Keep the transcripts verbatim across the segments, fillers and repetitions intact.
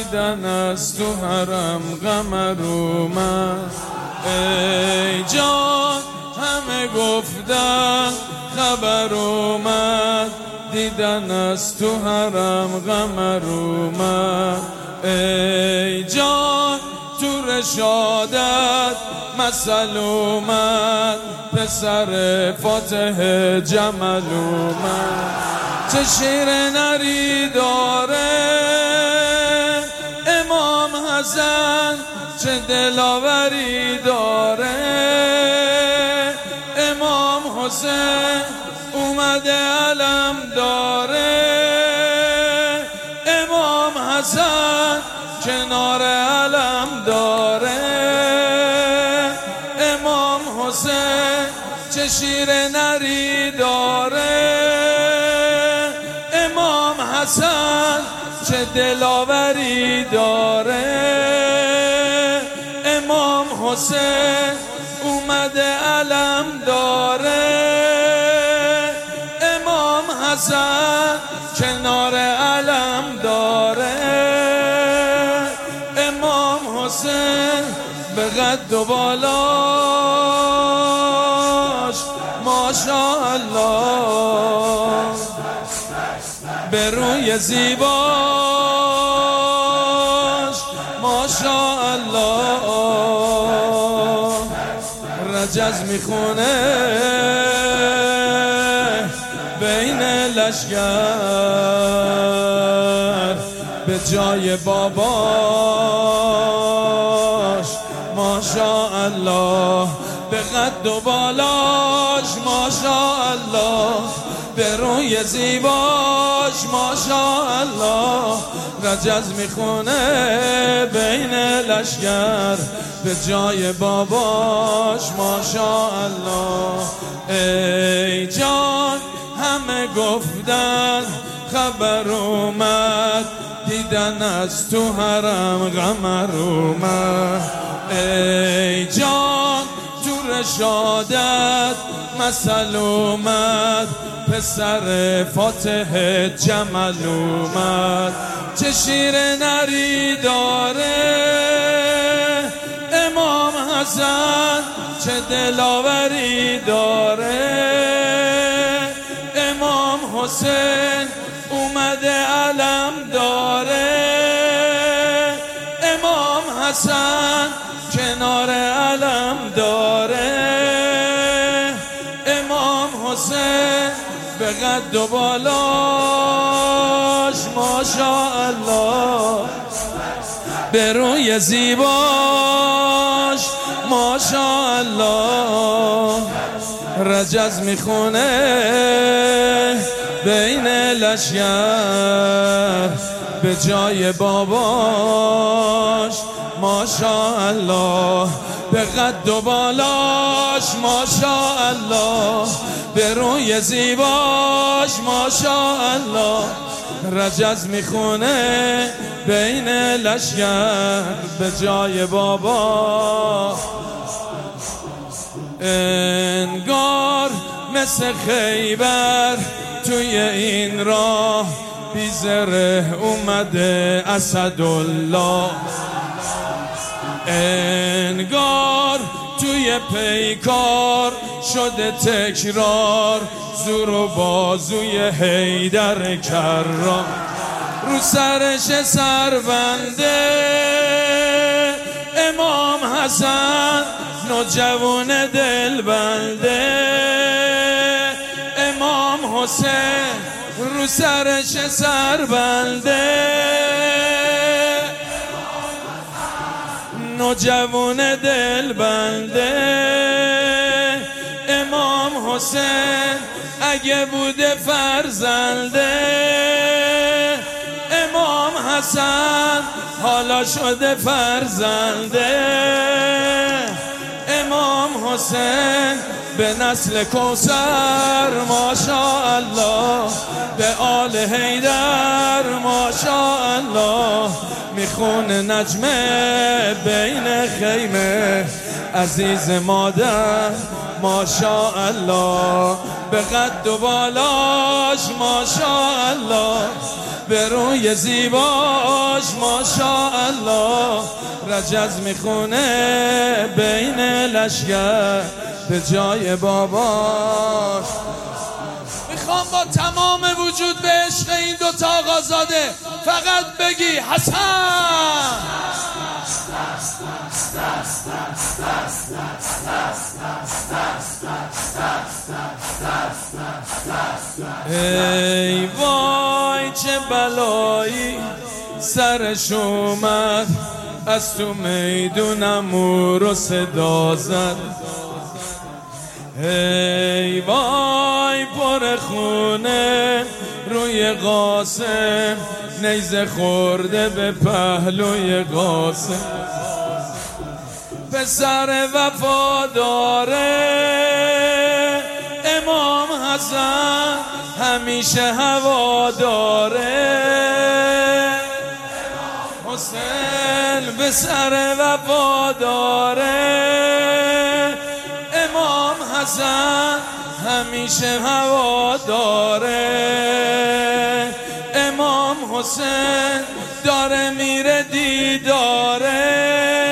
دیدن از تو حرم قمر اومد. ای جان همه گفتن خبر اومد، دیدن از تو حرم قمر اومد. ای جان تو رشادت مثل اومد، پسر فاتح جمل اومد. چه شیر نری داره امام حسن، چه دلاوری داره امام حسین، اومده علم داره امام حسن، کنار علم داره امام حسین. چه شیر نری داره امام حسن، چه دلاوری داره امام حسین، اومده علم داره امام حسن، کنار علم داره امام حسین. به قد و بالاش ماشاءالله، به روی زیباش ماشاءالله، رجز میخونه بین لشگر، به جای باباش ماشاءالله، به قد و بالاش ماشاءالله، به روی زیباش ماشاءالله، رجز میخونه بین لشگر، به جای باباش ماشاءالله. ای جان همه گفتن خبر اومد، دیدن از تو حرم قمر اومد. ای جان تو رشادت مثل اومد، پسر فاتح جمل اومد. چه شیر نری داره امام حسن، چه دلاوری داره امام حسین، اومده علم داره امام حسن، کنار علم داره امام حسین. به قد و بالاش ماشاءالله، به روی زیباش ماشاءالله، رجز میخونه بین لشگر، به جای باباش ماشاءالله، به قد و بالاش ماشاءالله، به روی زیباش ماشاءالله، رجز میخونه بین لشگر، به جای بابا. انگار مثل خیبر توی این راه، بی زره اومده اسدالله. انگار توی پیکار شده تکرار، زور و بازوی حیدر کرام، رو سرش سربنده امام حسن، نوجوان دلبنده امام حسین، رو سرش سربنده نوجوان دلبنده امام حسین. اگه بوده فرزنده امام حسن، حالا شده فرزنده امام حسین. به نسل کوثر ماشاءالله، به آل حیدر ماشاءالله، میخونه نجمه بین خیمه عزیز مادر ماشاءالله، به قد و بالاش ماشاءالله، به روی زیباش ماشاءالله رجز میخونه بین لشگر به جای باباش. میخوام با تمام وجود به عشق این دوتا آقازاده فقط بگی حسن. ای وای چه بلایی سرش اومد، از تو میدونم او رو صدا زد. ای وای پر خونه روی قاسم، نیزه خورده به پهلوی قاسم. پسر وفاداره امام حسن همیشه هوا داره. حسین پسر وفاداره امام حسن همیشه هوا داره. امام حسین داره میره دیداره.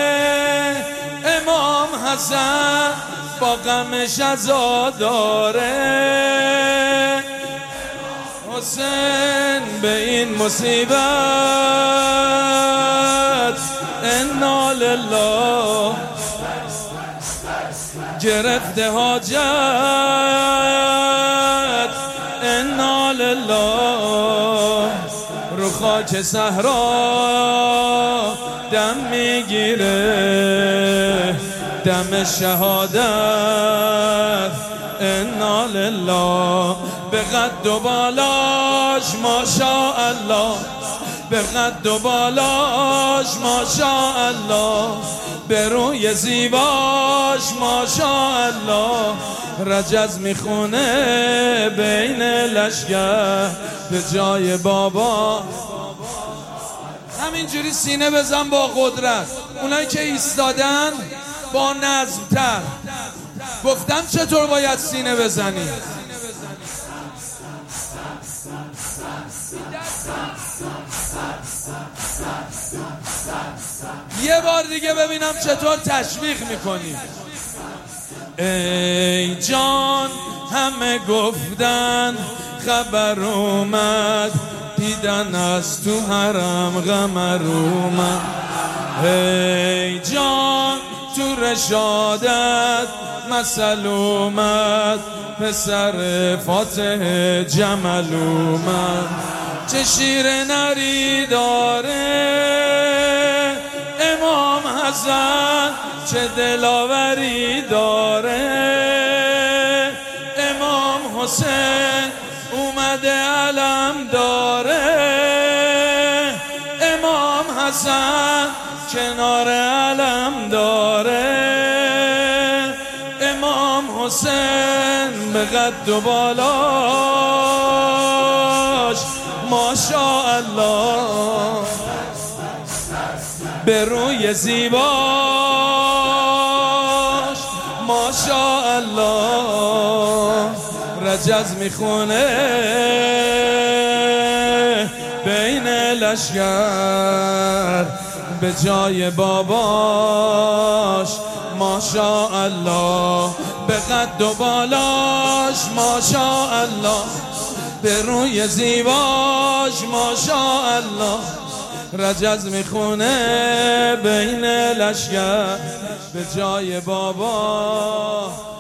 امام حسن با غمش عزا داره. حسین به این مصیبت انا لله گرفته حاجت انا لله. رو خاک صحرا دم میگیره، دم شهادت انا لله. به قد و بالاش ماشاءالله، به قد و بالاش ماشاءالله، به روی زیباش ماشاءالله رجز میخونه بین لشگر به جای بابا. همینجوری سینه بزن با قدرت. اونایی که ایستادن با نظم‌تر. گفتم چطور باید سینه بزنی. یه بار دیگه ببینم چطور تشویق میکنی. ای جان همه گفتن خبر اومد، دیدن از تو حرم قمر اومد. ای جان تو رشادت مثل اومد، پسر فاتح جمل اومد. چه شیر نری داره امام حسن، چه دلاوری داره امام حسین. اومده علم داره امام حسن، کنار علم داره امام حسین. به قد و بالاش ماشاءالله، به روی زیباش ماشاءالله رجز میخونه بین لشگر به جای باباش ماشاءالله. به قد و بالاش ماشاءالله، به روی زیباش ماشاءالله رجز میخونه بین لشگر به جای بابا.